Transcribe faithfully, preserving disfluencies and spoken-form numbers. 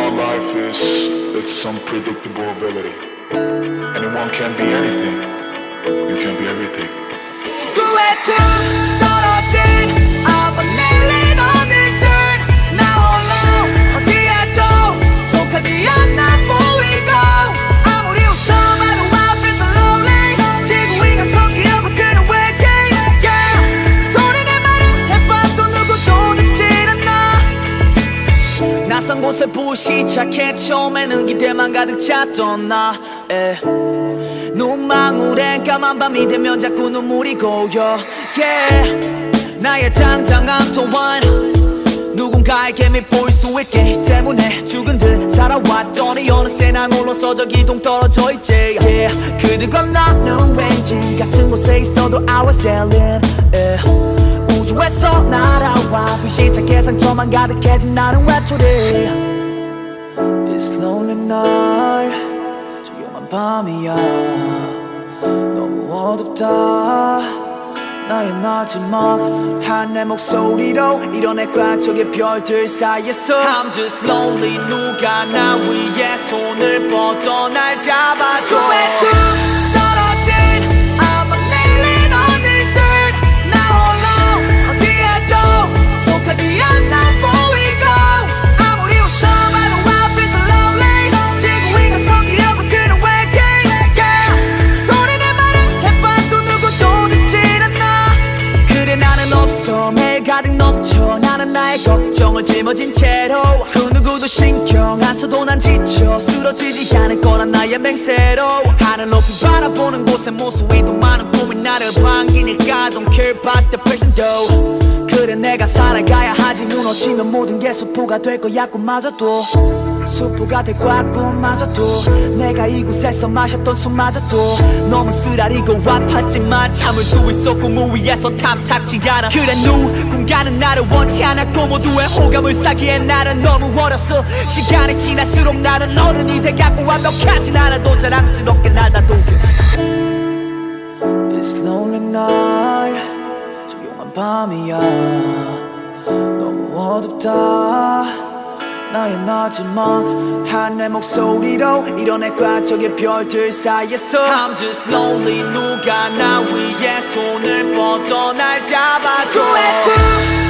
about life is its unpredictable ability. Anyone can be anything. You can be everything. 지구에 쭉 떨어진 아무 내린 어느새 나 홀로 어디에도 속하지 않아 보이고 아무리 웃어봐도 I feel so lonely 지구 위가 성기하고 드는 외계인 yeah. 소리 내 말을 해봐도 누구도 듣질 않아 낯선 곳에 불시착해 처음에는 기대만 가득 찼던 나 에. 눈망울엔 까만 밤이 되면 자꾸 눈물이 고여 yeah. 나의 당당함 또한 누군가에게 밉보일 수 있기 때문에 죽은 듯 살아왔더니 어느새 난 홀로서 저기 동 떨어져 있지 yeah. 그들과 나는 왠지 같은 곳에 있어도 I was alien yeah. 우주에서 날아와 불시착해 상처만 가득해진 나는 외톨이 It's lonely night 밤이야 너무 어둡다 나의 마지막한 내 목소리로 이뤄낼까 저기 별들 사이에서 I'm just lonely 누가 나 위에 손을 뻗어 날 잡아줘 지구에 쭉 떨어진 아무 내린 어느새 나 홀로 어디에도 속하지 않아 보이고 아무리 웃어봐도 I feel so lonely 지구 위가 성기하고 드는 매일 가득 넘쳐 나는 나의 걱정을 짊어진 채로 그 누구도 신경 안 써도 난 지쳐 쓰러지지 않을 거란 나의 맹세로 하늘 높이 바라보는 곳에 모수이던 많은 꿈이 나를 반기니까 Don't care about the person though 그래 내가 살아가야 하지 무너지면 모든 게 수포가 될 거야 꿈마저도 수포가 될 거야 꿈마저도 내가 이곳에서 마셨던 술마저도 너무 쓰라리고 아팠지만 참을 수 있어 꿈 위에서 탐탁지 않아 그래 누군가는 나를 원치 않았고 모두의 호감을 사기엔 나는 너무 어렸어 시간이 지날수록 나는 어른이 돼가고 완벽하진 않아도 자랑스럽게 날 놔두게 It's lonely night 조용한 밤이야 너무 어둡다 나의 마지막한 내 목소리로 이뤄낼까 저기 별들 사이에서 I'm just lonely 누가 나 위에 손을 뻗어 날 잡아줘 지구에 쭉